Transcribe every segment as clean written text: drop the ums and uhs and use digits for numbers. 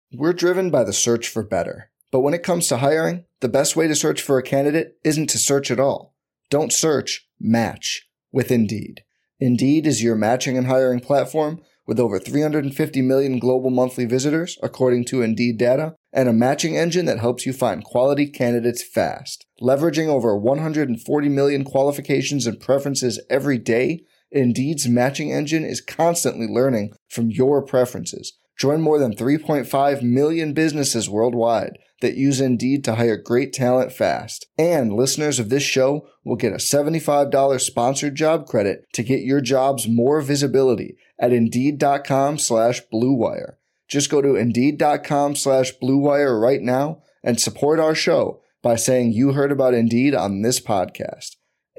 We're driven by the search for better. But when it comes to hiring, the best way to search for a candidate isn't to search at all. Don't search, match with Indeed. Indeed is your matching and hiring platform with over 350 million global monthly visitors, according to Indeed data, and a matching engine that helps you find quality candidates fast. Leveraging over 140 million qualifications and preferences every day, Indeed's matching engine is constantly learning from your preferences. Join more than 3.5 million businesses worldwide that use Indeed to hire great talent fast. And listeners of this show will get a $75 sponsored job credit to get your jobs more visibility at Indeed.com/Blue Wire. Just go to Indeed.com/Blue Wire right now and support our show by saying you heard about Indeed on this podcast.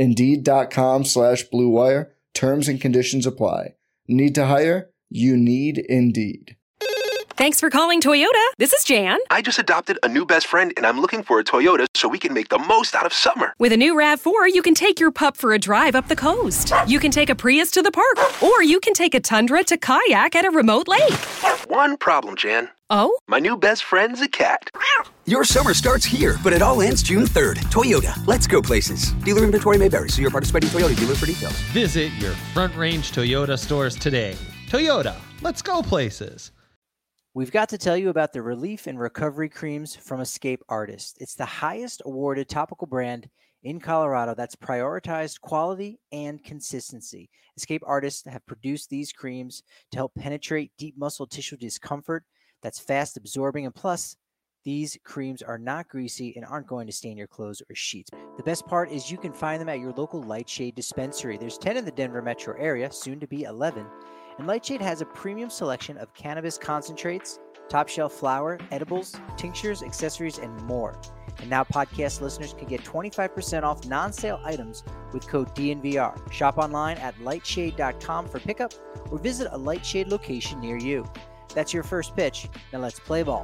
Indeed.com/Blue Wire. Terms and conditions apply. Need to hire? You need Indeed. Thanks for calling Toyota. This is Jan. I just adopted a new best friend, and I'm looking for a Toyota so we can make the most out of summer. With a new RAV4, you can take your pup for a drive up the coast. You can take a Prius to the park, or you can take a Tundra to kayak at a remote lake. One problem, Jan. Oh? My new best friend's a cat. Your summer starts here, but it all ends June 3rd. Toyota, let's go places. Dealer inventory may vary. See your participating Toyota dealer for details. Visit your Front Range Toyota stores today. Toyota, let's go places. We've got to tell you about the relief and recovery creams from Escape Artist. It's the highest awarded topical brand in Colorado that's prioritized quality and consistency. Escape Artists have produced these creams to help penetrate deep muscle tissue discomfort that's fast absorbing, and plus, these creams are not greasy and aren't going to stain your clothes or sheets. The best part is you can find them at your local Lightshade dispensary. There's 10 in the Denver metro area, soon to be 11. And Lightshade has a premium selection of cannabis concentrates, top shelf flower, edibles, tinctures, accessories, and more. And now podcast listeners can get 25% off non-sale items with code DNVR. Shop online at lightshade.com for pickup or visit a Lightshade location near you. That's your first pitch. Now let's play ball.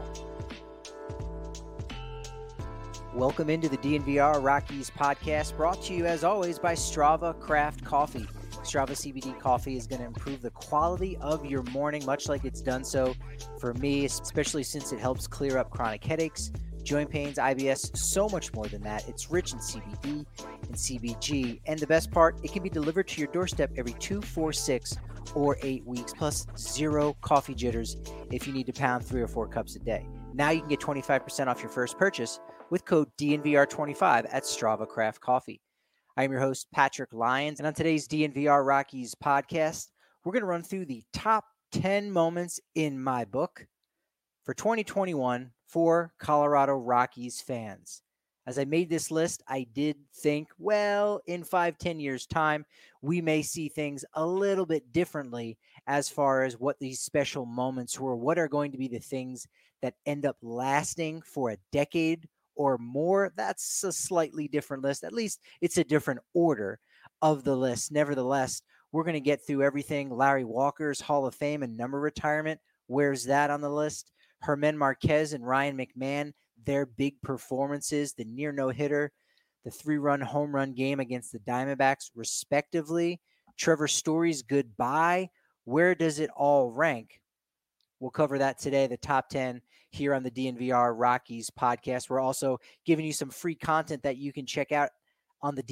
Welcome into the DNVR Rockies podcast, brought to you as always by Strava Craft Coffee. Strava CBD coffee is going to improve the quality of your morning, much like it's done so for me, especially since it helps clear up chronic headaches, joint pains, IBS, so much more than that. It's rich in CBD and CBG, and the best part, it can be delivered to your doorstep every 2, 4, 6, or 8 weeks, plus zero coffee jitters if you need to pound 3 or 4 cups a day. Now you can get 25% off your first purchase with code DNVR25 at Strava Craft Coffee. I am your host, Patrick Lyons, and on today's DNVR Rockies podcast, we're going to run through the top 10 moments in my book for 2021 for Colorado Rockies fans. As I made this list, I did think, well, in 5-10 years' time, we may see things a little bit differently as far as what these special moments were, what are going to be the things that end up lasting for a decade or more. That's a slightly different list. At least it's a different order of the list. Nevertheless, we're going to get through everything. Larry Walker's Hall of Fame and number retirement. Where's that on the list? Germán Marquez and Ryan McMahon, their big performances, the near no-hitter, the 3-run home run game against the Diamondbacks, respectively. Trevor Story's goodbye. Where does it all rank? We'll cover that today, the top 10 here on the DNVR Rockies podcast. We're also giving you some free content that you can check out on the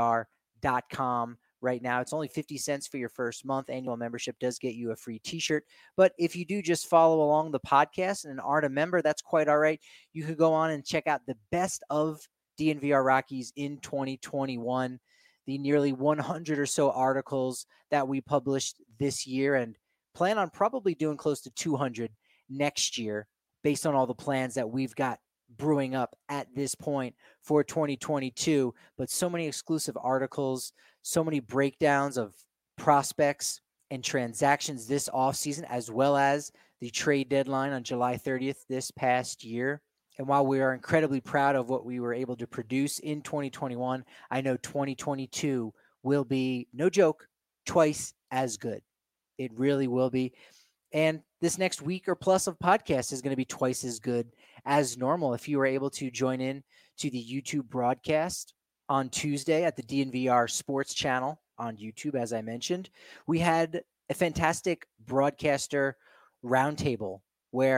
DNVR.com right now. It's only 50 cents for your first month. Annual membership does get you a free t-shirt. But if you do just follow along the podcast and aren't a member, that's quite all right. You could go on and check out the best of DNVR Rockies in 2021, the nearly 100 or so articles that we published this year, and plan on probably doing close to 200 next year based on all the plans that we've got brewing up at this point for 2022. But so many exclusive articles, so many breakdowns of prospects and transactions this offseason, as well as the trade deadline on July 30th this past year. And while we are incredibly proud of what we were able to produce in 2021, I know 2022 will be, no joke, twice as good. It really will be. And this next week or plus of podcast is going to be twice as good as normal. If you were able to join in to the YouTube broadcast on Tuesday at the DNVR Sports channel on YouTube, as I mentioned, we had a fantastic broadcaster roundtable where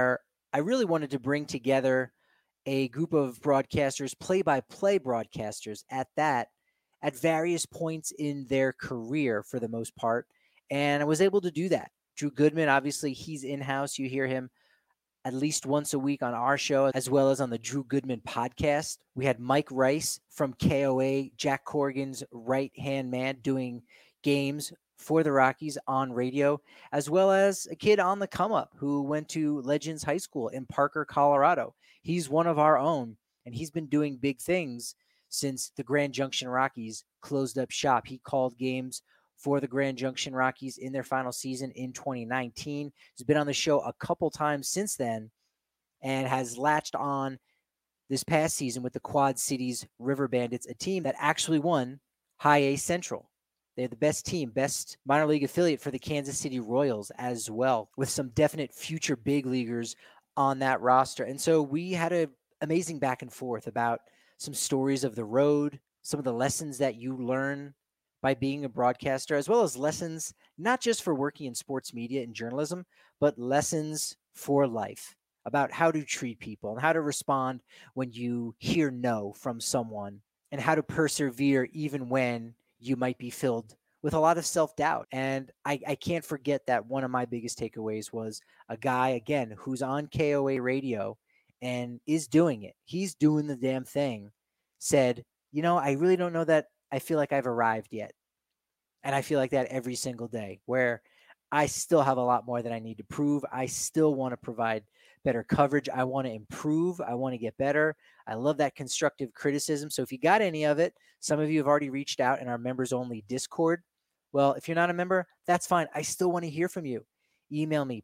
I really wanted to bring together a group of broadcasters, play-by-play broadcasters at that, at various points in their career for the most part. And I was able to do that. Drew Goodman, obviously, he's in-house. You hear him at least once a week on our show, as well as on the Drew Goodman podcast. We had Mike Rice from KOA, Jack Corrigan's right-hand man, doing games for the Rockies on radio, as well as a kid on the come-up who went to Legends High School in Parker, Colorado. He's one of our own, and he's been doing big things since the Grand Junction Rockies closed up shop. He called games for the Grand Junction Rockies in their final season in 2019. He's been on the show a couple times since then and has latched on this past season with the Quad Cities River Bandits, a team that actually won High A Central. They're the best team, best minor league affiliate for the Kansas City Royals as well, with some definite future big leaguers on that roster. And so we had an amazing back and forth about some stories of the road, some of the lessons that you learn by being a broadcaster, as well as lessons not just for working in sports media and journalism, but lessons for life about how to treat people and how to respond when you hear no from someone, and how to persevere even when you might be filled with a lot of self-doubt. And I can't forget that one of my biggest takeaways was a guy, again, who's on KOA radio and is doing it. He's doing the damn thing. Said, I really don't know that I feel like I've arrived yet. And I feel like that every single day, where I still have a lot more that I need to prove. I still want to provide better coverage. I want to improve. I want to get better. I love that constructive criticism. So if you got any of it, some of you have already reached out in our members-only Discord. Well, if you're not a member, that's fine. I still want to hear from you. Email me,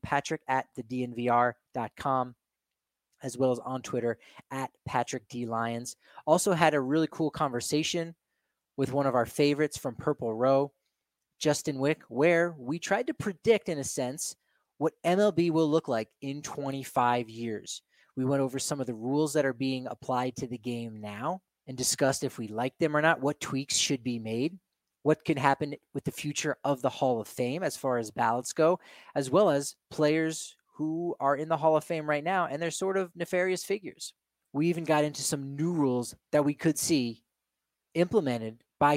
patrick@thednvr.com, as well as on Twitter @PatrickDLyons. Also had a really cool conversation with one of our favorites from Purple Row, Justin Wick, where we tried to predict, in a sense, what MLB will look like in 25 years. We went over some of the rules that are being applied to the game now and discussed if we like them or not, what tweaks should be made, what can happen with the future of the Hall of Fame as far as ballots go, as well as players who are in the Hall of Fame right now and they're sort of nefarious figures. We even got into some new rules that we could see implemented by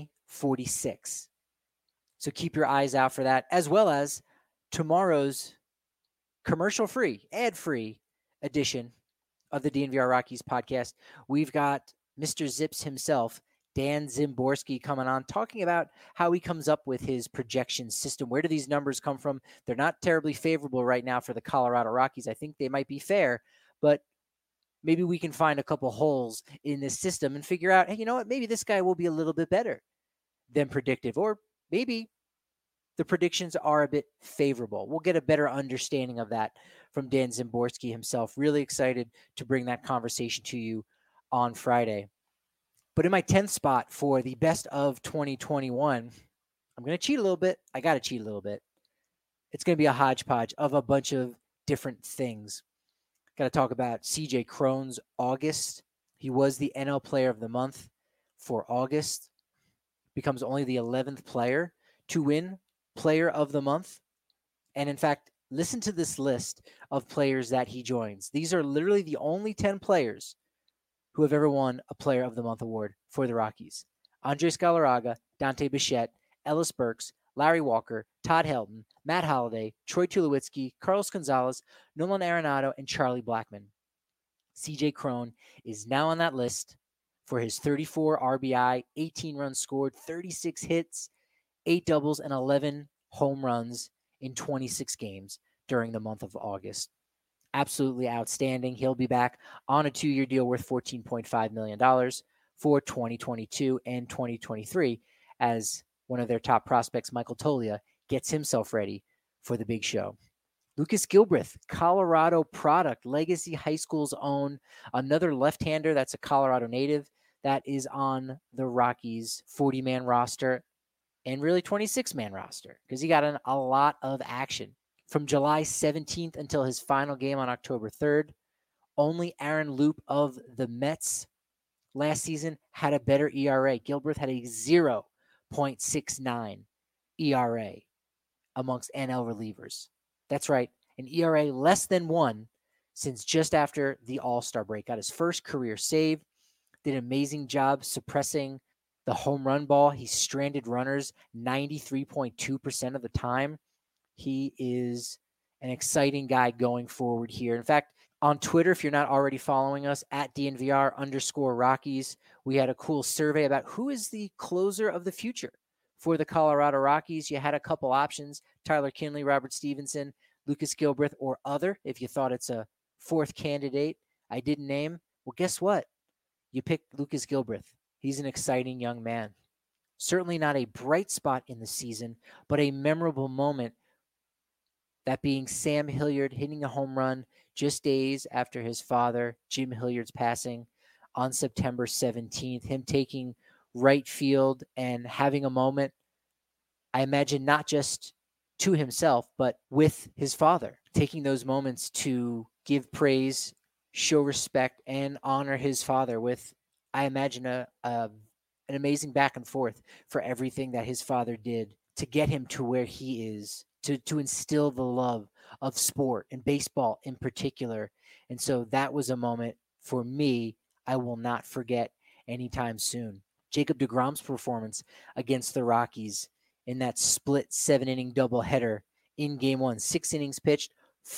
2046. So keep your eyes out for that, as well as tomorrow's commercial-free, ad-free edition of the DNVR Rockies podcast. We've got Mr. Zips himself, Dan Szymborski, coming on, talking about how he comes up with his projection system. Where do these numbers come from? They're not terribly favorable right now for the Colorado Rockies. I think they might be fair, but maybe we can find a couple holes in this system and figure out, hey, you know what? Maybe this guy will be a little bit better than predictive, or maybe the predictions are a bit favorable. We'll get a better understanding of that from Dan Szymborski himself. Really excited to bring that conversation to you on Friday. But in my 10th spot for the best of 2021, I'm going to cheat a little bit. I got to cheat a little bit. It's going to be a hodgepodge of a bunch of different things. Got to talk about CJ Cron's August. He was the NL Player of the Month for August. Becomes only the 11th player to win Player of the Month. And in fact, listen to this list of players that he joins. These are literally the only 10 players who have ever won a Player of the Month award for the Rockies. Andres Galarraga, Dante Bichette, Ellis Burks, Larry Walker, Todd Helton, Matt Holliday, Troy Tulowitzki, Carlos Gonzalez, Nolan Arenado, and Charlie Blackmon. CJ Cron is now on that list for his 34 RBI, 18 runs scored, 36 hits, 8 doubles, and 11 home runs in 26 games during the month of August. Absolutely outstanding. He'll be back on a 2-year deal worth $14.5 million for 2022 and 2023 as one of their top prospects, Michael Toglia, gets himself ready for the big show. Lucas Gilbreth, Colorado product, Legacy High School's own, another left-hander that's a Colorado native that is on the Rockies 40-man roster and really 26-man roster because he got a lot of action. From July 17th until his final game on October 3rd, only Aaron Loup of the Mets last season had a better ERA. Gilbreth had a 0.69 ERA amongst NL relievers. That's right, an ERA less than 1 since just after the All-Star break. Got his first career save, did an amazing job suppressing the home run ball. He stranded runners 93.2% of the time. He is an exciting guy going forward here. In fact, on Twitter, if you're not already following us, at @DNVR_Rockies, we had a cool survey about who is the closer of the future for the Colorado Rockies. You had a couple options: Tyler Kinley, Robert Stevenson, Lucas Gilbreth, or other. If you thought it's a fourth candidate I didn't name, well, guess what? You picked Lucas Gilbreth. He's an exciting young man. Certainly not a bright spot in the season, but a memorable moment. That being Sam Hilliard hitting a home run just days after his father, Jim Hilliard's passing on September 17th. Him taking right field and having a moment, I imagine, not just to himself, but with his father, taking those moments to give praise, show respect, and honor his father with, I imagine, an amazing back and forth for everything that his father did to get him to where he is, to instill the love of sport and baseball in particular. And so that was a moment for me I will not forget anytime soon. Jacob deGrom's performance against the Rockies in that split 7-inning doubleheader in Game 1. 6 innings pitched,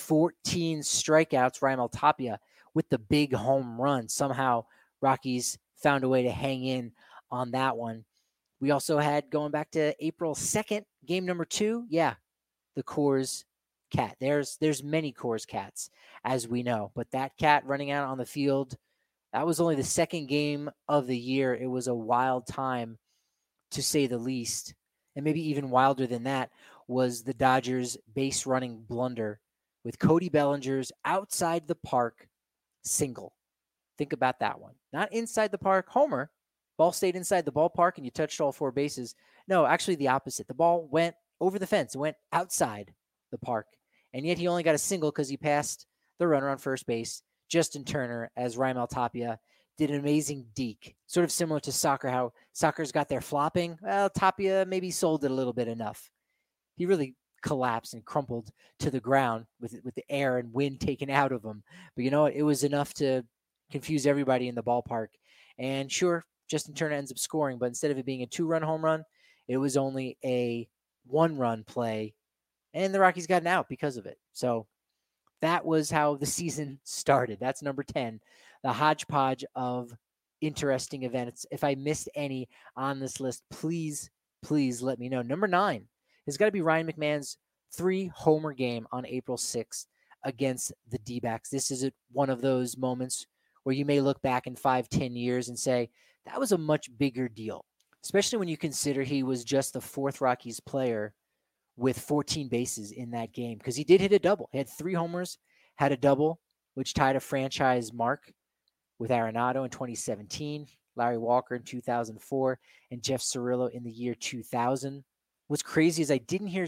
14 strikeouts. Raimel Tapia with the big home run. Somehow Rockies found a way to hang in on that one. We also had, going back to April 2nd, game number 2, the Coors cat. There's many Coors cats, as we know, but that cat running out on the field, that was only the second game of the year. It was a wild time, to say the least. And maybe even wilder than that was the Dodgers' base running blunder with Cody Bellinger's outside the park single. Think about that one. Not inside the park homer. Ball stayed inside the ballpark and you touched all 4 bases. No, actually the opposite. The ball went over the fence. It went outside the park. And yet he only got a single because he passed the runner on first base, Justin Turner, as Raimel Tapia did an amazing deke. Sort of similar to soccer, how soccer's got their flopping. Well, Tapia maybe sold it a little bit enough. He really collapsed and crumpled to the ground with the air and wind taken out of him. But you know what? It was enough to confuse everybody in the ballpark. And sure, Justin Turner ends up scoring, but instead of it being a 2-run home run, it was only a 1-run play, and the Rockies got an out because of it. So that was how the season started. That's number 10, the hodgepodge of interesting events. If I missed any on this list, please let me know. Number 9 has got to be Ryan McMahon's 3-homer game on April 6th against the D-backs. This is one of those moments where you may look back in 5-10 years and say, that was a much bigger deal, especially when you consider he was just the 4th Rockies player with 14 bases in that game, because he did hit a double. He had 3 homers, had a double, which tied a franchise mark with Arenado in 2017, Larry Walker in 2004, and Jeff Cirillo in the year 2000. What's crazy is I didn't hear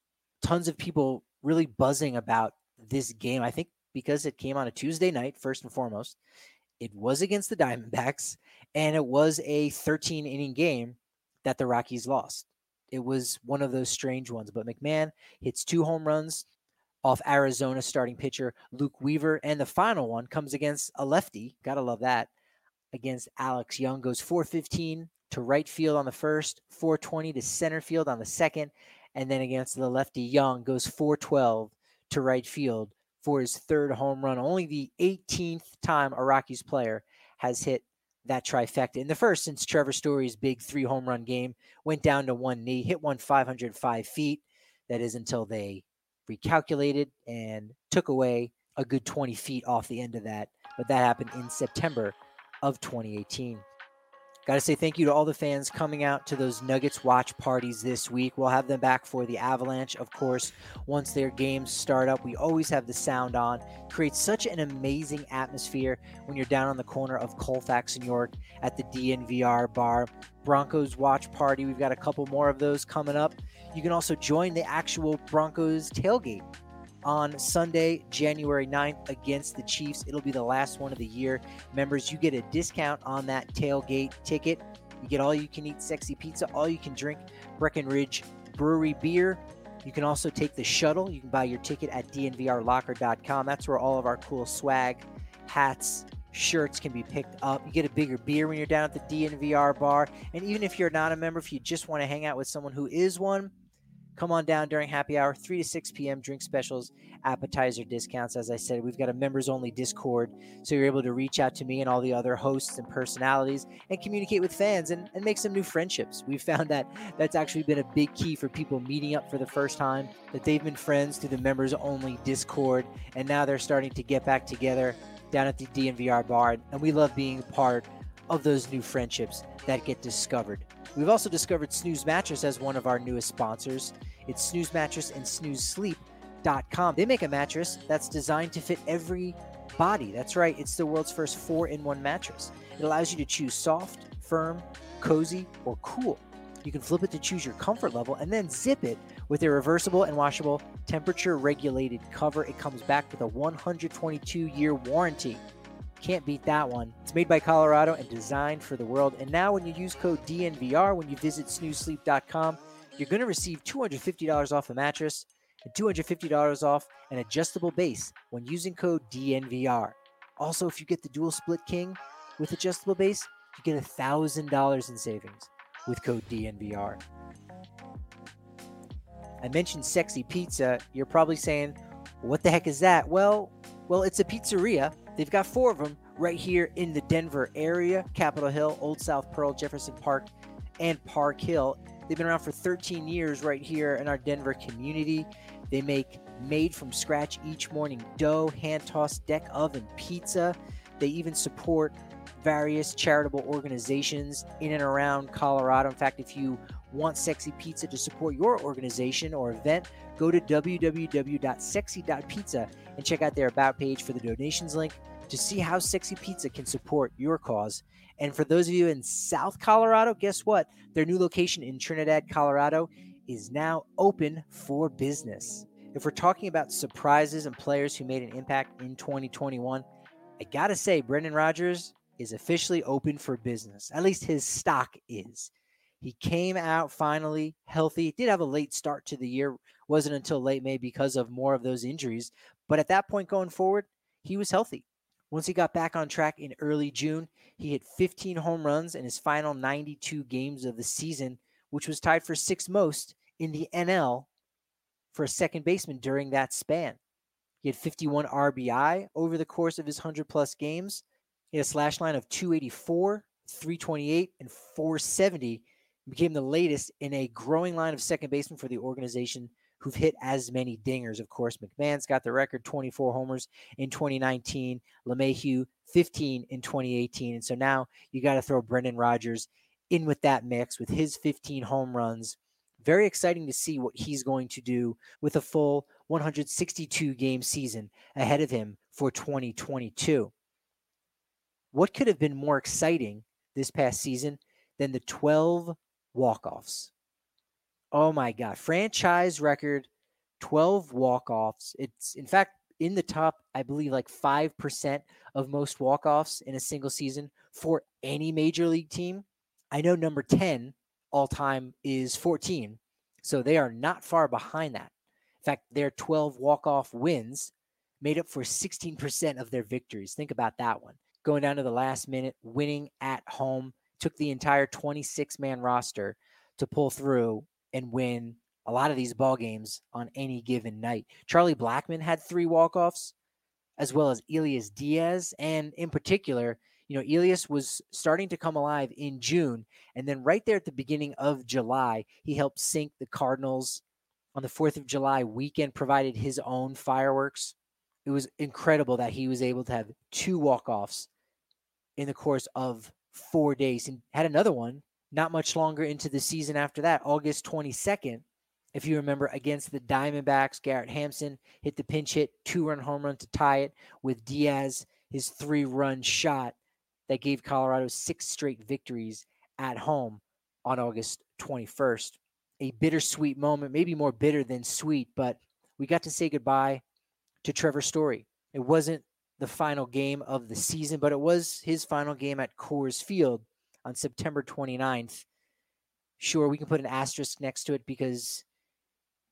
tons of people really buzzing about this game. I think because it came on a Tuesday night, first and foremost. It was against the Diamondbacks, and it was a 13-inning game that the Rockies lost. It was one of those strange ones, but McMahon hits 2 home runs off Arizona starting pitcher Luke Weaver, and the final one comes against a lefty. Gotta love that. Against Alex Young, goes 415 to right field on the first, 420 to center field on the second, and then against the lefty Young goes 412 to right field for his 3rd home run. Only the 18th time a Rockies player has hit that trifecta. In the first, since Trevor Story's big 3-home run game, went down to one knee, hit one 505 feet. That is until they recalculated and took away a good 20 feet off the end of that. But that happened in September of 2018. Got to say thank you to all the fans coming out to those Nuggets watch parties this week. We'll have them back for the Avalanche, of course, once their games start up. We always have the sound on. Creates such an amazing atmosphere when you're down on the corner of Colfax and York at the DNVR bar. Broncos watch party. We've got a couple more of those coming up. You can also join the actual Broncos tailgate on Sunday, January 9th against the Chiefs. It'll be the last one of the year. Members, you get a discount on that tailgate ticket. You get all you can eat sexy pizza, all you can drink Breckenridge Brewery beer. You can also take the shuttle. You can buy your ticket at dnvrlocker.com. That's where all of our cool swag, hats, shirts can be picked up. You get a bigger beer when you're down at the DNVR bar. And even if you're not a member, if you just want to hang out with someone who is one, come on down during happy hour, 3 to 6 p.m., drink specials, appetizer discounts. As I said, we've got a members-only Discord, so you're able to reach out to me and all the other hosts and personalities and communicate with fans and make some new friendships. We've found that that's actually been a big key for people meeting up for the first time, that they've been friends through the members-only Discord, and now they're starting to get back together down at the DNVR bar, and we love being part of those new friendships that get discovered. We've also discovered Snooze Mattress as one of our newest sponsors. It's Snooze Mattress and SnoozeSleep.com. They make a mattress that's designed to fit every body. That's right, it's the world's first 4-in-1 mattress. It allows you to choose soft, firm, cozy, or cool. You can flip it to choose your comfort level and then zip it with a reversible and washable temperature-regulated cover. It comes back with a 122-year warranty. Can't beat that one. It's made by Colorado and designed for the world. And now when you use code DNVR when you visit SnoozeSleep.com, you're going to receive $250 off a mattress and $250 off an adjustable base when using code DNVR. Also, if you get the dual split king with adjustable base, you get $1,000 in savings with code DNVR. I mentioned Sexy Pizza. You're probably saying, what the heck is that? Well, it's a pizzeria. They've got 4 of them right here in the Denver area: Capitol Hill, Old South Pearl, Jefferson Park, and Park Hill. They've been around for 13 years right here in our Denver community. They make made from scratch each morning dough, hand-tossed deck oven pizza. They even support various charitable organizations in and around Colorado. In fact, if you want Sexy Pizza to support your organization or event, go to www.sexy.pizza and check out their About page for the donations link to see how Sexy Pizza can support your cause. And for those of you in South Colorado, guess what? Their new location in Trinidad, Colorado is now open for business. If we're talking about surprises and players who made an impact in 2021, I gotta say, Brendan Rodgers is officially open for business. At least his stock is. He came out finally healthy. He did have a late start to the year. Wasn't until late May because of more of those injuries. But at that point going forward, he was healthy. Once he got back on track in early June, he hit 15 home runs in his final 92 games of the season, which was tied for 6th most in the NL for a second baseman during that span. He had 51 RBI over the course of his 100-plus games. He had a slash line of 284, 328, and 470. Became the latest in a growing line of second basemen for the organization who've hit as many dingers. Of course, McMahon's got the record, 24 homers in 2019. LeMahieu, 15 in 2018. And so now you got to throw Brendan Rodgers in with that mix with his 15 home runs. Very exciting to see what he's going to do with a full 162-game season ahead of him for 2022. What could have been more exciting this past season than the 12 walk-offs? Oh my God. Franchise record, 12 walk-offs. It's, in fact, in the top, I believe, like 5% of most walk-offs in a single season for any major league team. I know number 10 all-time is 14, so they are not far behind that. In fact, their 12 walk-off wins made up for 16% of their victories. Think about that one. Going down to the last minute, winning at home, took the entire 26-man roster to pull through and win a lot of these ball games on any given night. Charlie Blackmon had 3 walk-offs, as well as Elias Diaz. And in particular, Elias was starting to come alive in June. And then right there at the beginning of July, he helped sink the Cardinals on the 4th of July weekend, provided his own fireworks. It was incredible that he was able to have 2 walk-offs in the course of 4 days, and had another one not much longer into the season after that, August 22nd. If you remember, against the Diamondbacks, Garrett Hampson hit the pinch hit 2-run home run to tie it with Diaz, his 3-run shot that gave Colorado 6 straight victories at home on August 21st. A bittersweet moment, maybe more bitter than sweet, but we got to say goodbye to Trevor Story. It wasn't the final game of the season, but it was his final game at Coors Field on September 29th. Sure, we can put an asterisk next to it because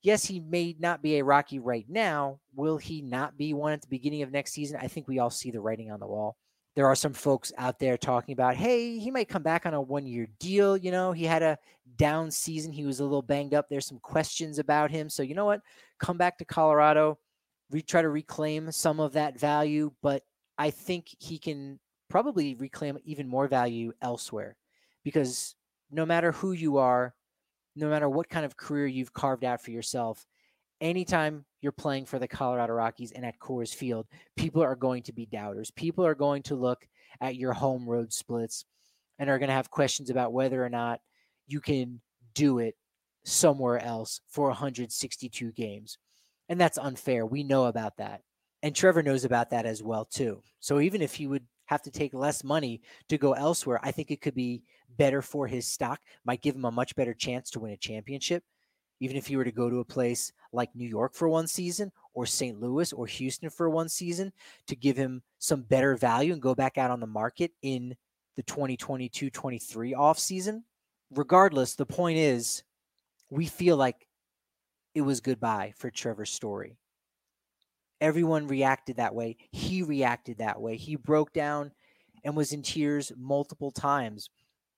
yes, he may not be a Rocky right now. Will he not be one at the beginning of next season? I think we all see the writing on the wall. There are some folks out there talking about, hey, he might come back on a 1-year deal. You know, he had a down season. He was a little banged up. There's some questions about him. So you know what? Come back to Colorado, try to reclaim some of that value. But I think he can probably reclaim even more value elsewhere, because no matter who you are, no matter what kind of career you've carved out for yourself, anytime you're playing for the Colorado Rockies and at Coors Field, people are going to be doubters. People are going to look at your home road splits and are going to have questions about whether or not you can do it somewhere else for 162 games. And that's unfair. We know about that. And Trevor knows about that as well, too. So even if he would have to take less money to go elsewhere, I think it could be better for his stock, might give him a much better chance to win a championship. Even if you were to go to a place like New York for one season, or St. Louis or Houston for one season, to give him some better value and go back out on the market in the 2022-23 offseason. Regardless, the point is, we feel like it was goodbye for Trevor Story. Everyone reacted that way. He reacted that way. He broke down and was in tears multiple times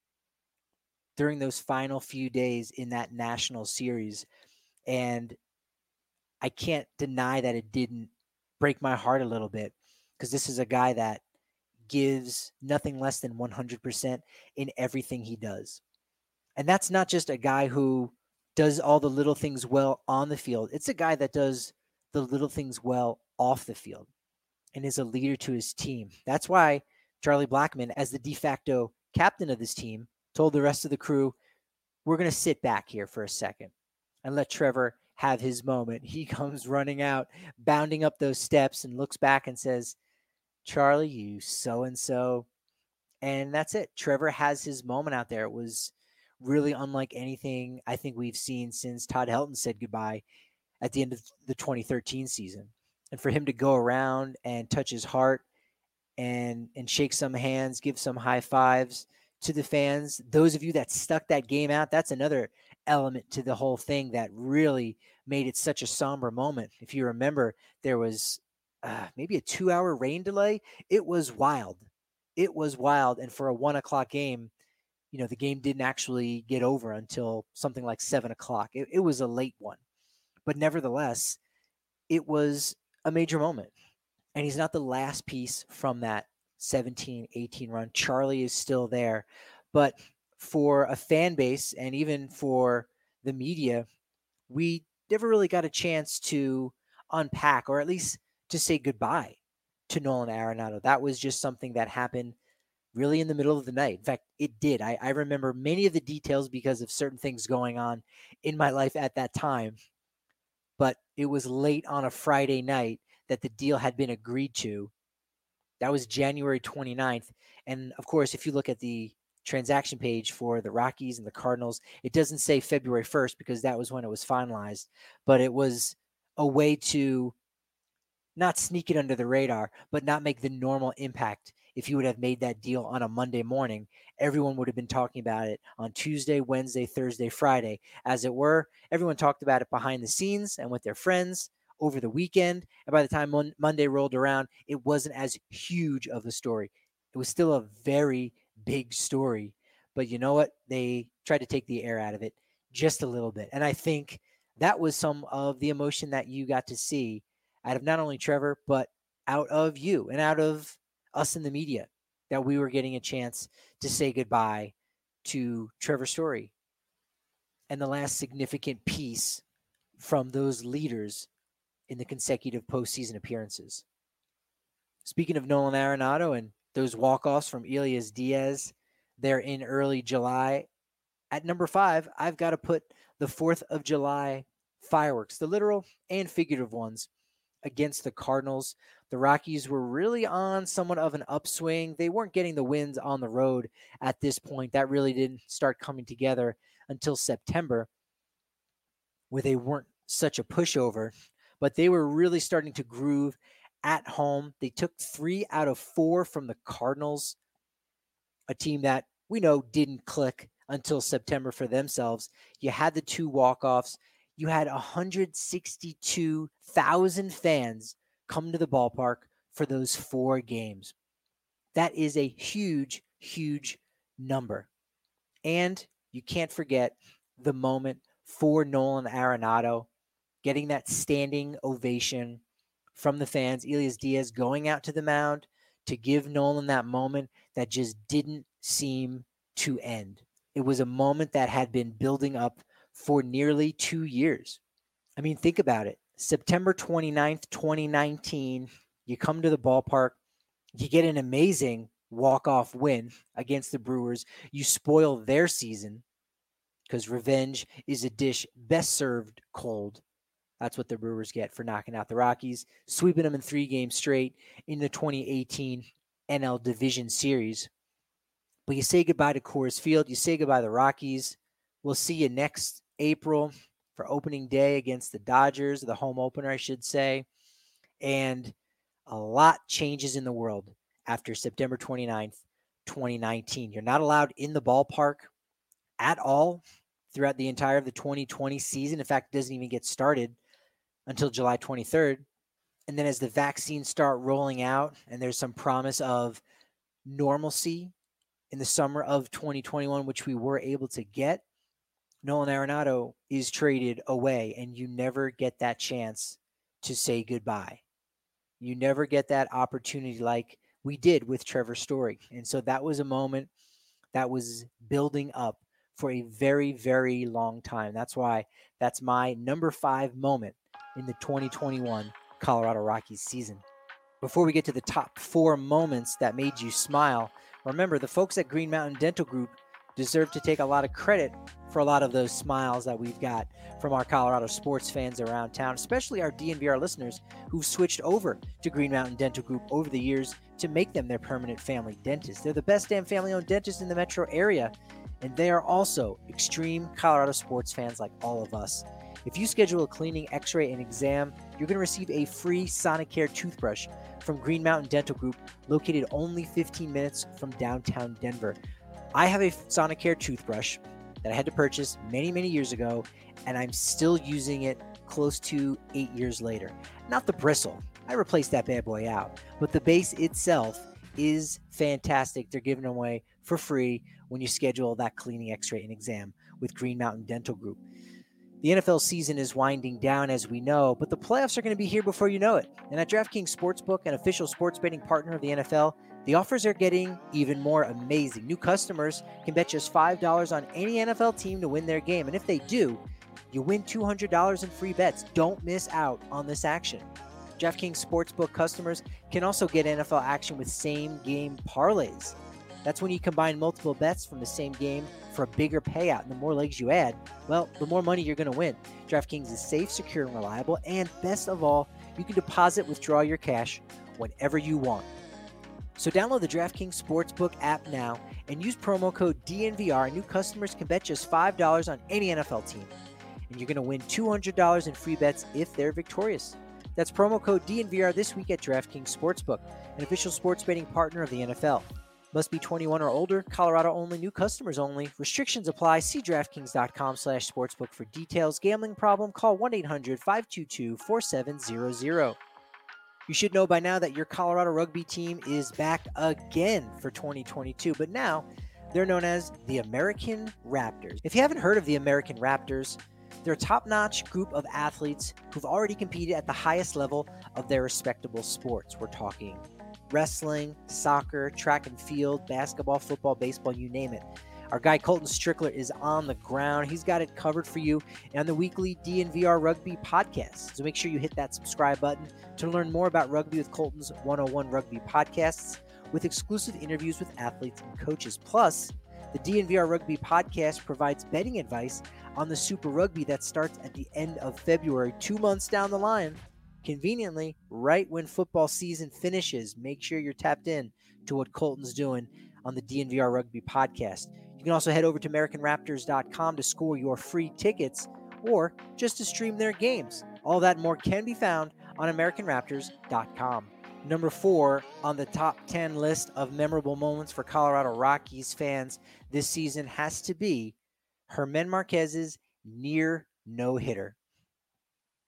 during those final few days in that national series. And I can't deny that it didn't break my heart a little bit, because this is a guy that gives nothing less than 100% in everything he does. And that's not just a guy who does all the little things well on the field. It's a guy that does the little things well off the field and is a leader to his team. That's why Charlie Blackmon, as the de facto captain of this team, told the rest of the crew, we're going to sit back here for a second and let Trevor have his moment. He comes running out, bounding up those steps, and looks back and says, Charlie, you so-and-so. And that's it. Trevor has his moment out there. It was really unlike anything I think we've seen since Todd Helton said goodbye at the end of the 2013 season. And for him to go around and touch his heart and shake some hands, give some high fives to the fans, those of you that stuck that game out, that's another element to the whole thing that really made it such a somber moment. If you remember, there was maybe a 2-hour rain delay. It was wild. It was wild. And for a 1:00 game, you know, the game didn't actually get over until something like 7:00. It was a late one. But nevertheless, it was a major moment. And he's not the last piece from that 17-18 run. Charlie is still there. But for a fan base and even for the media, we never really got a chance to unpack, or at least to say goodbye to Nolan Arenado. That was just something that happened really in the middle of the night. In fact, it did. I remember many of the details because of certain things going on in my life at that time. But it was late on a Friday night that the deal had been agreed to. That was January 29th. And of course, if you look at the transaction page for the Rockies and the Cardinals, it doesn't say February 1st because that was when it was finalized. But it was a way to not sneak it under the radar, but not make the normal impact. If you would have made that deal on a Monday morning, everyone would have been talking about it on Tuesday, Wednesday, Thursday, Friday. As it were, everyone talked about it behind the scenes and with their friends over the weekend. And by the time Monday rolled around, it wasn't as huge of a story. It was still a very big story. But you know what? They tried to take the air out of it just a little bit. And I think that was some of the emotion that you got to see out of not only Trevor, but out of you and out of us in the media, that we were getting a chance to say goodbye to Trevor Story and the last significant piece from those leaders in the consecutive postseason appearances. Speaking of Nolan Arenado and those walk-offs from Elias Diaz there in early July, at number 5, I've got to put the 4th of July fireworks, the literal and figurative ones, against the Cardinals. The Rockies were really on somewhat of an upswing. They weren't getting the wins on the road at this point. That really didn't start coming together until September, where they weren't such a pushover, but they were really starting to groove at home. They took 3 out of 4 from the Cardinals, a team that we know didn't click until September for themselves. You had the 2 walk-offs. you had 162,000 fans come to the ballpark for those 4 games. That is a huge, huge number. And you can't forget the moment for Nolan Arenado getting that standing ovation from the fans. Elias Diaz going out to the mound to give Nolan that moment that just didn't seem to end. It was a moment that had been building up for nearly 2 years. I mean, think about it. September 29th, 2019, you come to the ballpark, you get an amazing walk-off win against the Brewers. You spoil their season because revenge is a dish best served cold. That's what the Brewers get for knocking out the Rockies, sweeping them in 3 games straight in the 2018 NL Division Series. But you say goodbye to Coors Field. You say goodbye to the Rockies. We'll see you next April for opening day against the Dodgers, the home opener, I should say. And a lot changes in the world after September 29th, 2019. You're not allowed in the ballpark at all throughout the entire of the 2020 season. In fact, it doesn't even get started until July 23rd. And then as the vaccines start rolling out and there's some promise of normalcy in the summer of 2021, which we were able to get, Nolan Arenado is traded away, and you never get that chance to say goodbye. You never get that opportunity like we did with Trevor Story. And so that was a moment that was building up for a very, very long time. That's why that's my number 5 moment in the 2021 Colorado Rockies season. Before we get to the top 4 moments that made you smile, remember the folks at Green Mountain Dental Group deserve to take a lot of credit for a lot of those smiles that we've got from our Colorado sports fans around town, especially our DNVR listeners who've switched over to Green Mountain Dental Group over the years to make them their permanent family dentist. They're the best damn family-owned dentist in the metro area, and they are also extreme Colorado sports fans like all of us. If you schedule a cleaning, x-ray, and exam, you're going to receive a free Sonicare toothbrush from Green Mountain Dental Group, located only 15 minutes from downtown Denver. I have a Sonicare toothbrush that I had to purchase many, many years ago, and I'm still using it close to 8 years later. Not the bristle. I replaced that bad boy out. But the base itself is fantastic. They're giving them away for free when you schedule that cleaning, x-ray, and exam with Green Mountain Dental Group. The NFL season is winding down, as we know, but the playoffs are going to be here before you know it. And at DraftKings Sportsbook, an official sports betting partner of the NFL, the offers are getting even more amazing. New customers can bet just $5 on any NFL team to win their game. And if they do, you win $200 in free bets. Don't miss out on this action. DraftKings Sportsbook customers can also get NFL action with same-game parlays. That's when you combine multiple bets from the same game for a bigger payout. And the more legs you add, well, the more money you're going to win. DraftKings is safe, secure, and reliable. And best of all, you can deposit, withdraw your cash whenever you want. So download the DraftKings Sportsbook app now and use promo code DNVR. New customers can bet just $5 on any NFL team. And you're going to win $200 in free bets if they're victorious. That's promo code DNVR this week at DraftKings Sportsbook, an official sports betting partner of the NFL. Must be 21 or older, Colorado only, new customers only. Restrictions apply. See DraftKings.com/sportsbook for details. Gambling problem? Call 1-800-522-4700. You should know by now that your Colorado rugby team is back again for 2022, but now they're known as the American Raptors. If you haven't heard of the American Raptors, they're a top-notch group of athletes who've already competed at the highest level of their respectable sports. We're talking wrestling, soccer, track and field, basketball, football, baseball, you name it. Our guy Colton Strickler is on the ground. He's got it covered for you on the weekly DNVR Rugby podcast. So make sure you hit that subscribe button to learn more about rugby with Colton's 101 Rugby podcasts with exclusive interviews with athletes and coaches. Plus, the DNVR Rugby podcast provides betting advice on the Super Rugby that starts at the end of February, 2 months down the line. Conveniently, right when football season finishes. Make sure you're tapped in to what Colton's doing on the DNVR Rugby podcast. You can also head over to AmericanRaptors.com to score your free tickets or just to stream their games. All that and more can be found on AmericanRaptors.com. Number 4 on the top 10 list of memorable moments for Colorado Rockies fans this season has to be Germán Marquez's near no-hitter.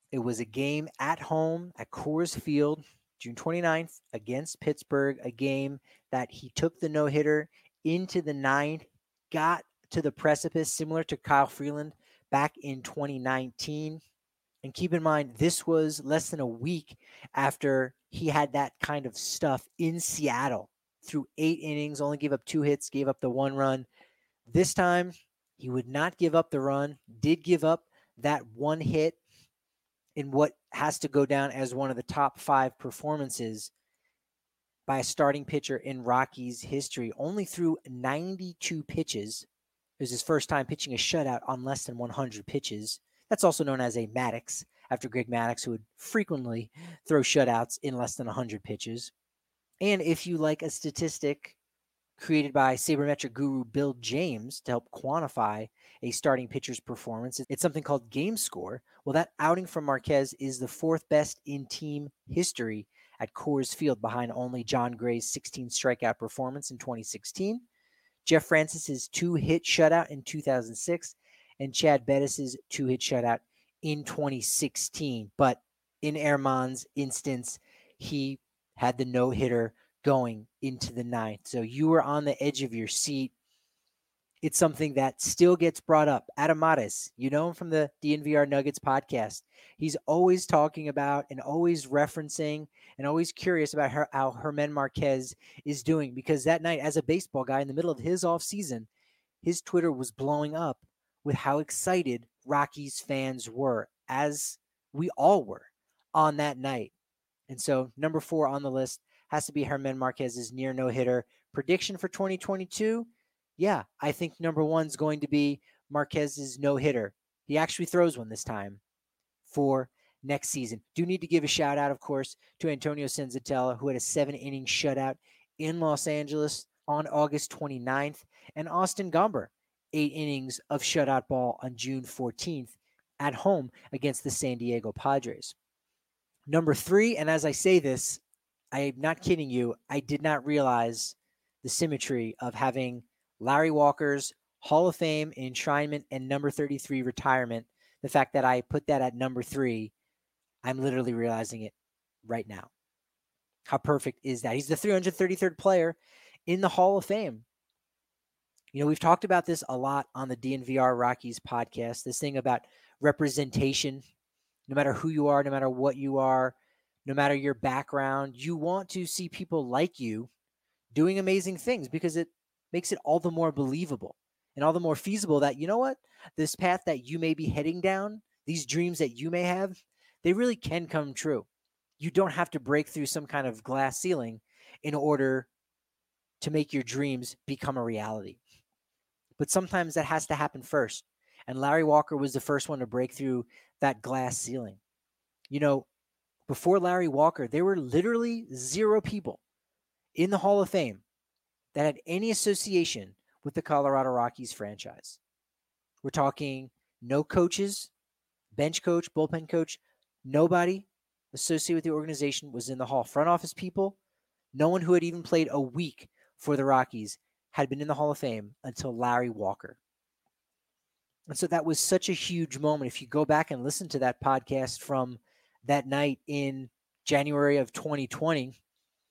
It was a game at home at Coors Field, June 29th against Pittsburgh, a game that he took the no-hitter into the ninth, got to the precipice, similar to Kyle Freeland back in 2019. And keep in mind, this was less than a week after he had that kind of stuff in Seattle. Through 8 innings, only gave up 2 hits, gave up the 1 run. This time, he would not give up the run, did give up that 1 hit in what has to go down as one of the top 5 performances by a starting pitcher in Rockies history. Only threw 92 pitches. It was his first time pitching a shutout on less than 100 pitches. That's also known as a Maddox, after Greg Maddux, who would frequently throw shutouts in less than 100 pitches. And if you like a statistic created by sabermetric guru Bill James to help quantify a starting pitcher's performance, it's something called game score. Well, that outing from Marquez is the 4th best in team history at Coors Field, behind only John Gray's 16 strikeout performance in 2016, Jeff Francis's 2-hit shutout in 2006, and Chad Bettis's 2-hit shutout in 2016. But in Germán's instance, he had the no-hitter going into the 9th. So you were on the edge of your seat. It's something that still gets brought up. Adam Mares, you know him from the DNVR Nuggets podcast. He's always talking about and always referencing and always curious about how Germán Marquez is doing, because that night, as a baseball guy in the middle of his offseason, his Twitter was blowing up with how excited Rockies fans were, as we all were on that night. And so number 4 on the list has to be Germán Marquez's near no-hitter. Prediction for 2022? Yeah, I think number 1 is going to be Marquez's no-hitter. He actually throws one this time for next season. Do need to give a shout out, of course, to Antonio Senzatella, who had a 7-inning shutout in Los Angeles on August 29th, and Austin Gomber, 8 innings of shutout ball on June 14th at home against the San Diego Padres. Number 3, and as I say this, I'm not kidding you, I did not realize the symmetry of having Larry Walker's Hall of Fame enshrinement and number 33 retirement. The fact that I put that at number 3, I'm literally realizing it right now. How perfect is that? He's the 333rd player in the Hall of Fame. You know, we've talked about this a lot on the DNVR Rockies podcast, this thing about representation. No matter who you are, no matter what you are, no matter your background, you want to see people like you doing amazing things, because it makes it all the more believable and all the more feasible that, you know what, this path that you may be heading down, these dreams that you may have, they really can come true. You don't have to break through some kind of glass ceiling in order to make your dreams become a reality. But sometimes that has to happen first. And Larry Walker was the first one to break through that glass ceiling. You know, before Larry Walker, there were literally 0 people in the Hall of Fame that had any association with the Colorado Rockies franchise. We're talking no coaches, bench coach, bullpen coach, nobody associated with the organization was in the Hall. Front office people, no one who had even played a week for the Rockies had been in the Hall of Fame until Larry Walker. And so that was such a huge moment. If you go back and listen to that podcast from that night in January of 2020, it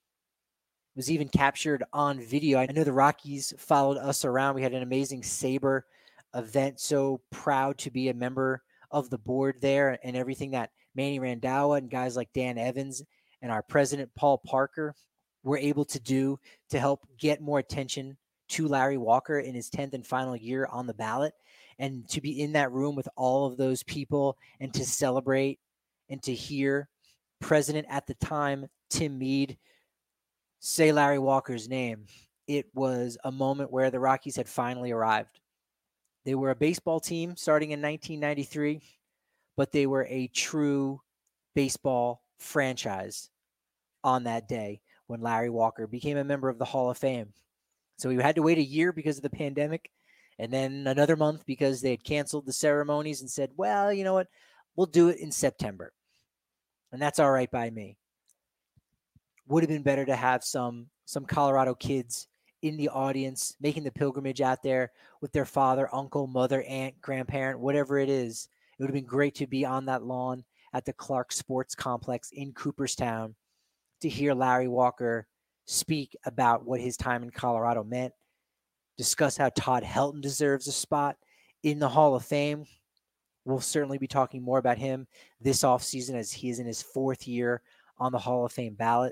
was even captured on video. I know the Rockies followed us around. We had an amazing Sabre event. So proud to be a member of the board there, and everything that Manny Randhawa and guys like Dan Evans and our president, Paul Parker, were able to do to help get more attention to Larry Walker in his 10th and final year on the ballot. And to be in that room with all of those people and to celebrate and to hear President at the time, Tim Meade, say Larry Walker's name, it was a moment where the Rockies had finally arrived. They were a baseball team starting in 1993, but they were a true baseball franchise on that day when Larry Walker became a member of the Hall of Fame. So we had to wait a year because of the pandemic, and then another month because they had canceled the ceremonies and said, well, you know what, we'll do it in September. And that's all right by me. Would have been better to have some Colorado kids in the audience making the pilgrimage out there with their father, uncle, mother, aunt, grandparent, whatever it is. It would have been great to be on that lawn at the Clark Sports Complex in Cooperstown to hear Larry Walker speak about what his time in Colorado meant, discuss how Todd Helton deserves a spot in the Hall of Fame. We'll certainly be talking more about him this offseason as he is in his 4th year on the Hall of Fame ballot.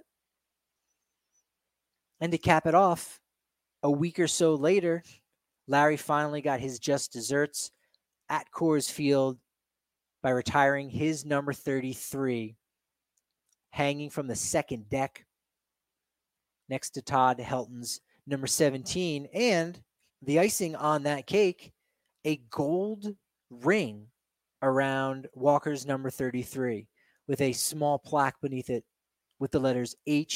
And to cap it off, a week or so later, Larry finally got his just desserts at Coors Field by retiring his number 33, hanging from the second deck next to Todd Helton's number 17. And the icing on that cake, a gold ring around Walker's number 33 with a small plaque beneath it with the letters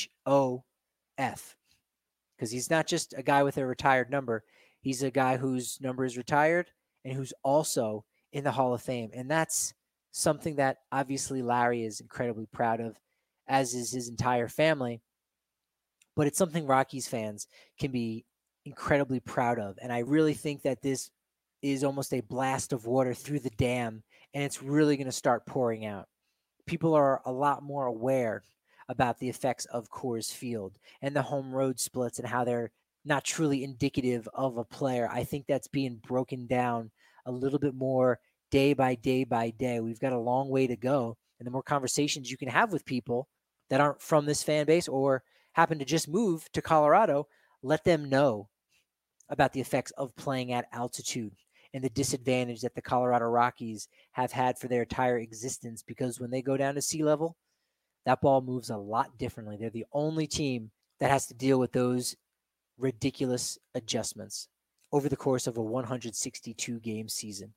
HOF. Because he's not just a guy with a retired number. He's a guy whose number is retired and who's also in the Hall of Fame. And that's something that obviously Larry is incredibly proud of, as is his entire family. But it's something Rockies fans can be incredibly proud of. And I really think that this is almost a blast of water through the dam, and it's really going to start pouring out. People are a lot more aware about the effects of Coors Field and the home road splits and how they're not truly indicative of a player. I think that's being broken down a little bit more day by day by day. We've got a long way to go. And the more conversations you can have with people that aren't from this fan base or happen to just move to Colorado, let them know about the effects of playing at altitude and the disadvantage that the Colorado Rockies have had for their entire existence, because when they go down to sea level, that ball moves a lot differently. They're the only team that has to deal with those ridiculous adjustments over the course of a 162-game season.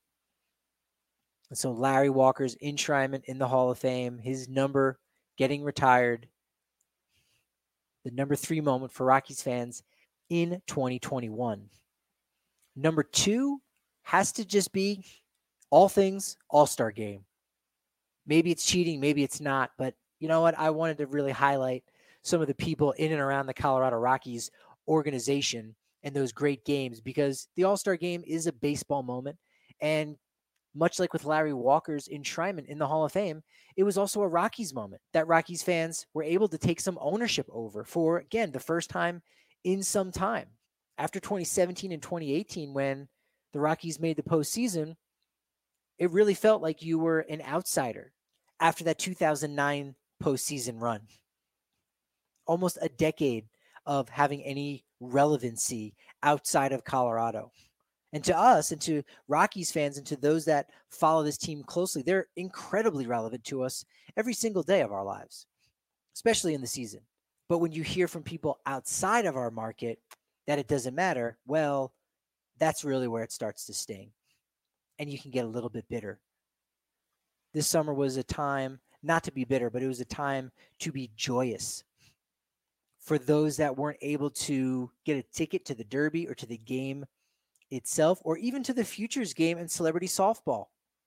And so Larry Walker's enshrinement in the Hall of Fame, his number getting retired, the number 3 moment for Rockies fans in 2021. Number 2 has to just be all things All-Star Game. Maybe it's cheating, maybe it's not, but you know what? I wanted to really highlight some of the people in and around the Colorado Rockies organization and those great games, because the All-Star Game is a baseball moment. And much like with Larry Walker's enshrinement in the Hall of Fame, it was also a Rockies moment that Rockies fans were able to take some ownership over for, again, the first time in some time. After 2017 and 2018, when the Rockies made the postseason, it really felt like you were an outsider after that 2009 postseason run. Almost a decade of having any relevancy outside of Colorado. And to us, and to Rockies fans, and to those that follow this team closely, they're incredibly relevant to us every single day of our lives, especially in the season. But when you hear from people outside of our market that it doesn't matter, well, that's really where it starts to sting. And you can get a little bit bitter. This summer was a time not to be bitter, but it was a time to be joyous. For those that weren't able to get a ticket to the Derby or to the game itself, or even to the Futures game and celebrity softball.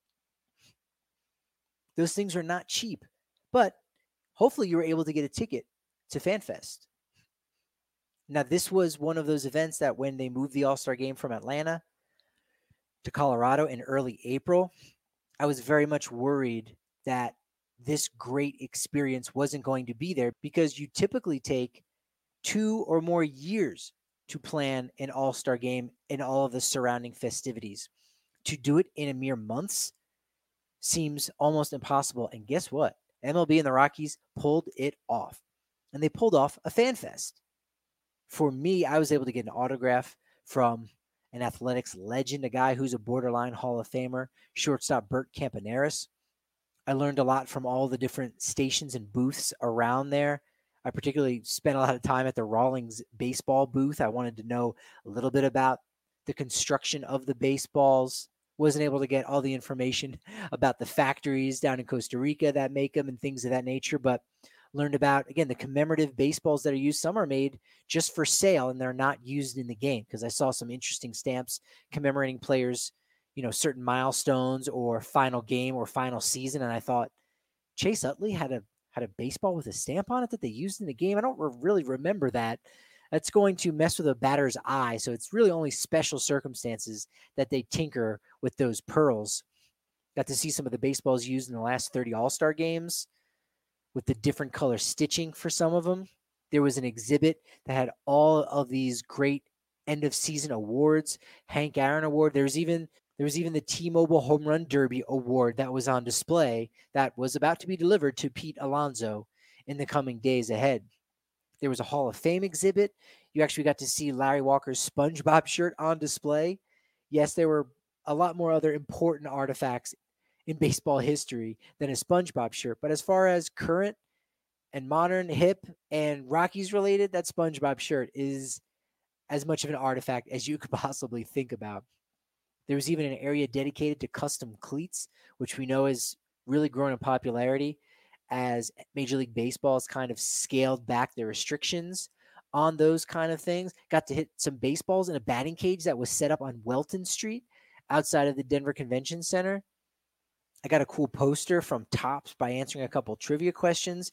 Those things are not cheap, but hopefully you were able to get a ticket to FanFest. Now, this was one of those events that when they moved the All-Star Game from Atlanta to Colorado in early April, I was very much worried that this great experience wasn't going to be there, because you typically take 2 or more years to plan an All-Star Game and all of the surrounding festivities. To do it in a mere months seems almost impossible. And guess what? MLB and the Rockies pulled it off. And they pulled off a fan fest. For me, I was able to get an autograph from an athletics legend, a guy who's a borderline Hall of Famer, shortstop Bert Campaneris. I learned a lot from all the different stations and booths around there. I particularly spent a lot of time at the Rawlings baseball booth. I wanted to know a little bit about the construction of the baseballs. Wasn't able to get all the information about the factories down in Costa Rica that make them and things of that nature, but learned about, again, the commemorative baseballs that are used. Some are made just for sale and they're not used in the game, because I saw some interesting stamps commemorating players, certain milestones or final game or final season. And I thought, Chase Utley had a baseball with a stamp on it that they used in the game. I don't really remember that. That's going to mess with a batter's eye. So it's really only special circumstances that they tinker with those pearls. Got to see some of the baseballs used in the last 30 All-Star games with the different color stitching for some of them. There was an exhibit that had all of these great end-of-season awards. Hank Aaron Award. There was even the T-Mobile Home Run Derby Award that was on display that was about to be delivered to Pete Alonso in the coming days ahead. There was a Hall of Fame exhibit. You actually got to see Larry Walker's SpongeBob shirt on display. Yes, there were a lot more other important artifacts in baseball history than a SpongeBob shirt. But as far as current and modern, hip, and Rockies related, that SpongeBob shirt is as much of an artifact as you could possibly think about. There was even an area dedicated to custom cleats, which we know has really grown in popularity as Major League Baseball has kind of scaled back their restrictions on those kind of things. Got to hit some baseballs in a batting cage that was set up on Welton Street outside of the Denver Convention Center. I got a cool poster from Topps by answering a couple trivia questions.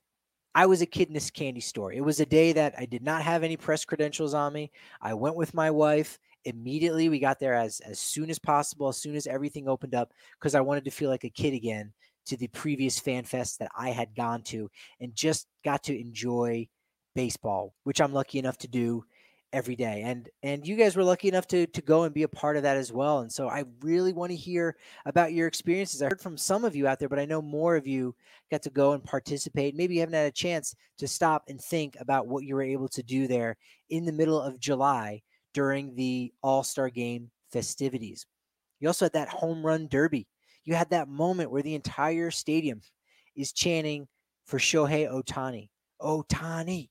I was a kid in this candy store. It was a day that I did not have any press credentials on me. I went with my wife. Immediately, we got there as soon as possible, as soon as everything opened up, because I wanted to feel like a kid again to the previous fan fest that I had gone to and just got to enjoy baseball, which I'm lucky enough to do every day. And you guys were lucky enough to go and be a part of that as well. And so I really want to hear about your experiences. I heard from some of you out there, but I know more of you got to go and participate. Maybe you haven't had a chance to stop and think about what you were able to do there in the middle of July during the All-Star Game festivities. You also had that home run derby. You had that moment where the entire stadium is chanting for Shohei Ohtani. Ohtani,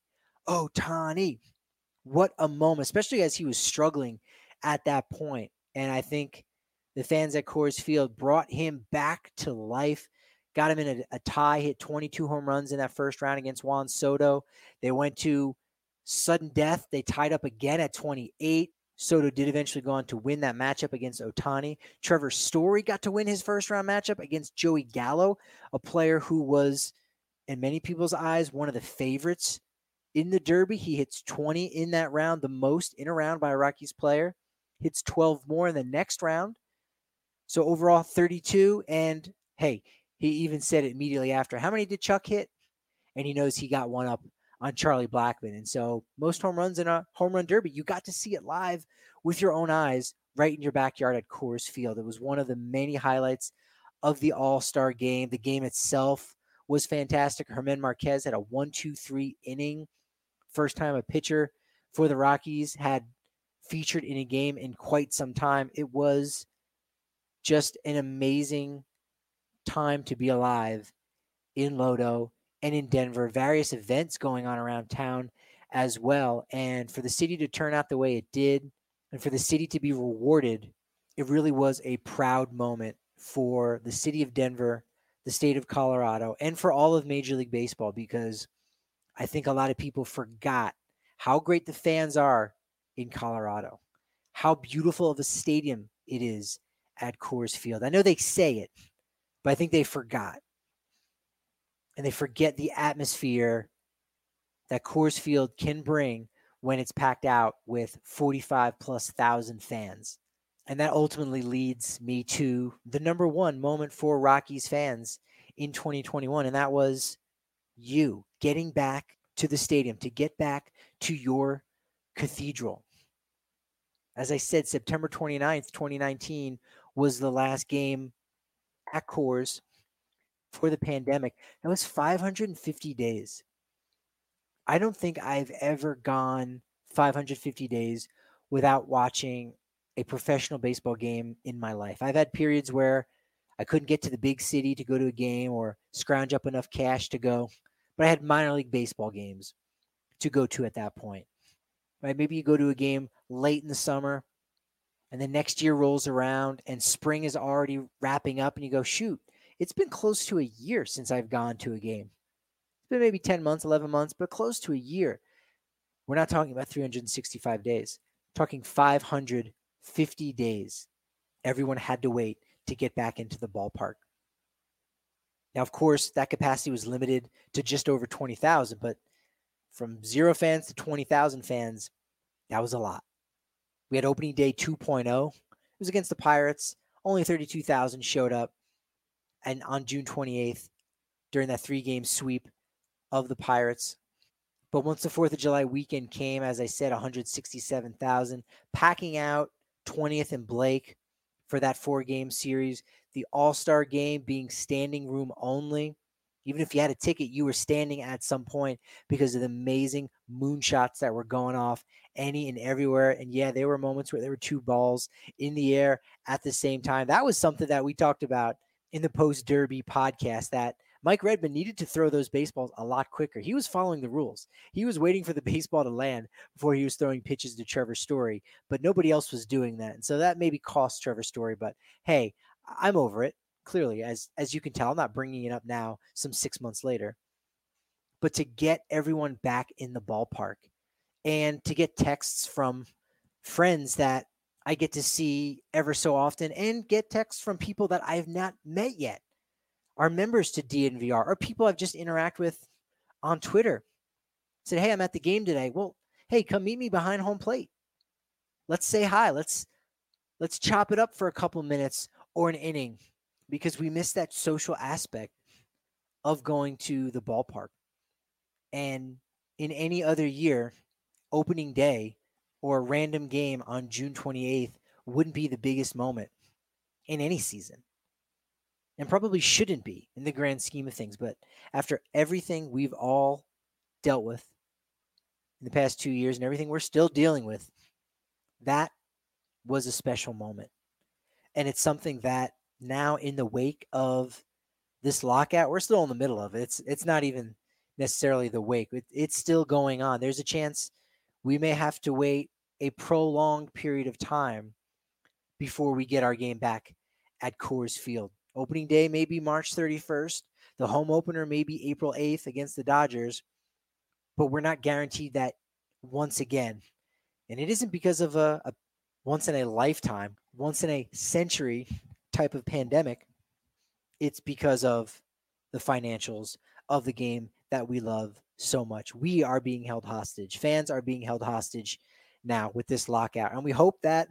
Ohtani. What a moment, especially as he was struggling at that point. And I think the fans at Coors Field brought him back to life, got him in a tie, hit 22 home runs in that first round against Juan Soto. They went to sudden death. They tied up again at 28. Soto did eventually go on to win that matchup against Ohtani. Trevor Story got to win his first round matchup against Joey Gallo, a player who was, in many people's eyes, one of the favorites in the Derby. He hits 20 in that round, the most in a round by a Rockies player. Hits 12 more in the next round. So overall, 32. And hey, he even said it immediately after, how many did Chuck hit? And he knows he got one up on Charlie Blackmon. And so most home runs in a home run derby, you got to see it live with your own eyes right in your backyard at Coors Field. It was one of the many highlights of the All-Star game. The game itself was fantastic. Germán Marquez had a 1-2-3 inning. First time a pitcher for the Rockies had featured in a game in quite some time. It was just an amazing time to be alive in Lodo and in Denver. Various events going on around town as well. And for the city to turn out the way it did, and for the city to be rewarded, it really was a proud moment for the city of Denver, the state of Colorado, and for all of Major League Baseball, because I think a lot of people forgot how great the fans are in Colorado, how beautiful of a stadium it is at Coors Field. I know they say it, but I think they forgot. And they forget the atmosphere that Coors Field can bring when it's packed out with 45,000+ fans. And that ultimately leads me to the number one moment for Rockies fans in 2021. And that was you getting back to the stadium, to get back to your cathedral. As I said, September 29th, 2019 was the last game at Coors for the pandemic. That was 550 days. I don't think I've ever gone 550 days without watching a professional baseball game in my life. I've had periods where I couldn't get to the big city to go to a game or scrounge up enough cash to go, but I had minor league baseball games to go to at that point. Right? Maybe you go to a game late in the summer and the next year rolls around and spring is already wrapping up and you go, shoot, it's been close to a year since I've gone to a game. It's been maybe 10 months, 11 months, but close to a year. We're not talking about 365 days. We're talking 550 days. Everyone had to wait to get back into the ballpark. Now, of course, that capacity was limited to just over 20,000, but from 0 fans to 20,000 fans, that was a lot. We had opening day 2.0. It was against the Pirates. Only 32,000 showed up. and on June 28th during that 3-game sweep of the Pirates. But once the 4th of July weekend came, as I said, 167,000, packing out 20th and Blake for that 4-game series. The All-Star game being standing room only. Even if you had a ticket, you were standing at some point because of the amazing moonshots that were going off any and everywhere. And yeah, there were moments where there were 2 balls in the air at the same time. That was something that we talked about in the post-Derby podcast, that Mike Redmond needed to throw those baseballs a lot quicker. He was following the rules. He was waiting for the baseball to land before he was throwing pitches to Trevor Story, but nobody else was doing that. And so that maybe cost Trevor Story, but hey, I'm over it. Clearly, as you can tell, I'm not bringing it up now some 6 months later. But to get everyone back in the ballpark and to get texts from friends that I get to see ever so often, and get texts from people that I have not met yet, are members to DNVR, or people I've just interacted with on Twitter. Said, hey, I'm at the game today. Well, hey, come meet me behind home plate. Let's say hi. Let's chop it up for a couple minutes or an inning, because we miss that social aspect of going to the ballpark. And in any other year, opening day or a random game on June 28th wouldn't be the biggest moment in any season. And probably shouldn't be in the grand scheme of things. But after everything we've all dealt with in the past 2 years and everything we're still dealing with, that was a special moment. And it's something that now, in the wake of this lockout, we're still in the middle of it. It's not even necessarily the wake. It's still going on. There's a chance we may have to wait a prolonged period of time before we get our game back at Coors Field. Opening day may be March 31st. The home opener may be April 8th against the Dodgers, but we're not guaranteed that once again. And it isn't because of a once in a lifetime, once in a century type of pandemic. It's because of the financials of the game that we love so much. We are being held hostage. Fans are being held hostage now with this lockout. And we hope that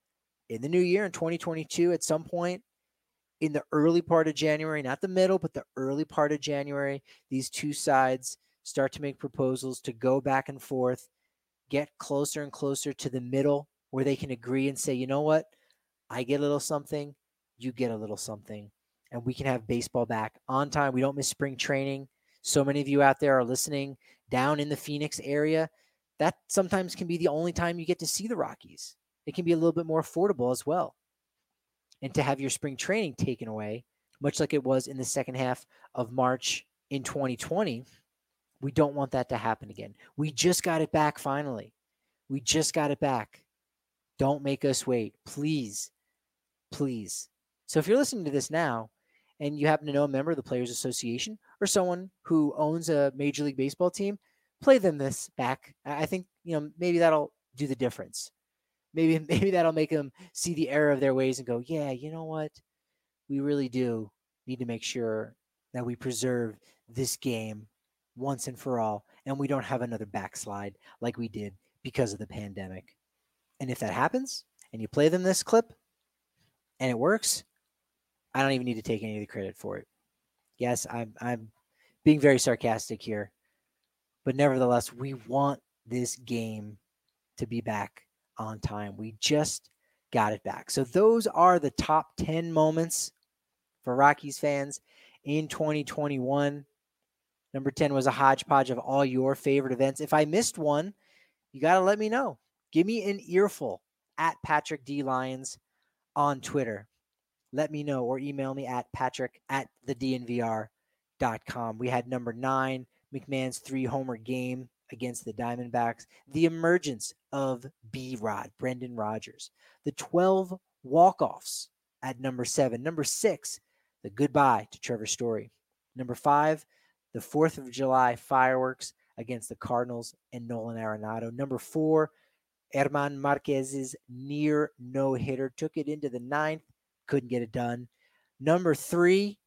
in the new year, in 2022, at some point in the early part of January, not the middle, but the early part of January, these two sides start to make proposals to go back and forth, get closer and closer to the middle where they can agree and say, you know what, I get a little something, you get a little something, and we can have baseball back on time. We don't miss spring training. So many of you out there are listening down in the Phoenix area. That sometimes can be the only time you get to see the Rockies. It can be a little bit more affordable as well. And to have your spring training taken away, much like it was in the second half of March in 2020, we don't want that to happen again. We just got it back finally. We just got it back. Don't make us wait. Please, please. So if you're listening to this now and you happen to know a member of the Players Association or someone who owns a Major League Baseball team, play them this back. I think, maybe that'll do the difference. Maybe that'll make them see the error of their ways and go, yeah, you know what? We really do need to make sure that we preserve this game once and for all, and we don't have another backslide like we did because of the pandemic. And if that happens and you play them this clip and it works, I don't even need to take any of the credit for it. Yes, I'm being very sarcastic here, but nevertheless, we want this game to be back on time. We just got it back. So those are the top 10 moments for Rockies fans in 2021. Number 10 was a hodgepodge of all your favorite events. If I missed one, you got to let me know. Give me an earful at Patrick D. Lyons on Twitter. Let me know, or email me at patrick@thednvr.com. We had number 9, McMahon's 3-homer game against the Diamondbacks. The emergence of B-Rod, Brendan Rodgers. The 12 walk-offs at number 7. Number 6, the goodbye to Trevor Story. Number 5, the 4th of July fireworks against the Cardinals and Nolan Arenado. Number 4, Herman Marquez's near no-hitter. Took it into the 9th. Couldn't get it done. Number 3,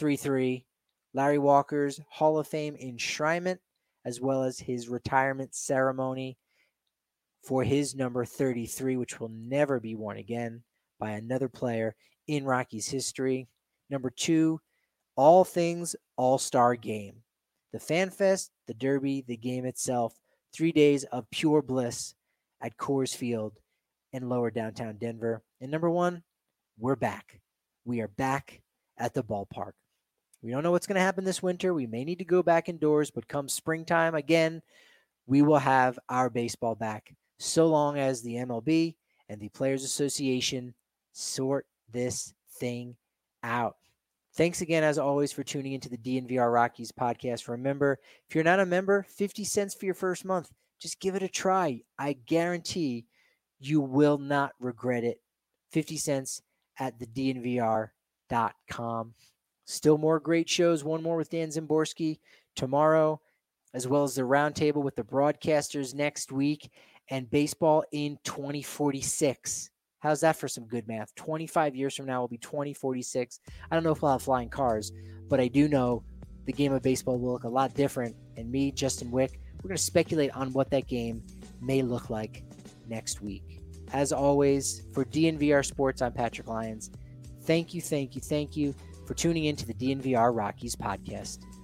Larry Walker's Hall of Fame enshrinement, as well as his retirement ceremony for his number 33, which will never be worn again by another player in Rockies history. Number 2, all things All-Star Game. The Fan Fest, the Derby, the game itself, 3 days of pure bliss at Coors Field in lower downtown Denver. And number one, we're back. We are back at the ballpark. We don't know what's going to happen this winter. We may need to go back indoors, but come springtime again, we will have our baseball back, so long as the MLB and the Players Association sort this thing out. Thanks again, as always, for tuning into the DNVR Rockies podcast. Remember, if you're not a member, 50 cents for your first month. Just give it a try. I guarantee you will not regret it. 50 cents at thednvr.com. Still more great shows. One more with Dan Zimborski tomorrow, as well as the roundtable with the broadcasters next week, and baseball in 2046. How's that for some good math? 25 years from now will be 2046. I don't know if we'll have flying cars, but I do know the game of baseball will look a lot different. And me, Justin Wick, we're going to speculate on what that game may look like next week. As always, for DNVR Sports, I'm Patrick Lyons. Thank you for tuning in to the DNVR Rockies podcast.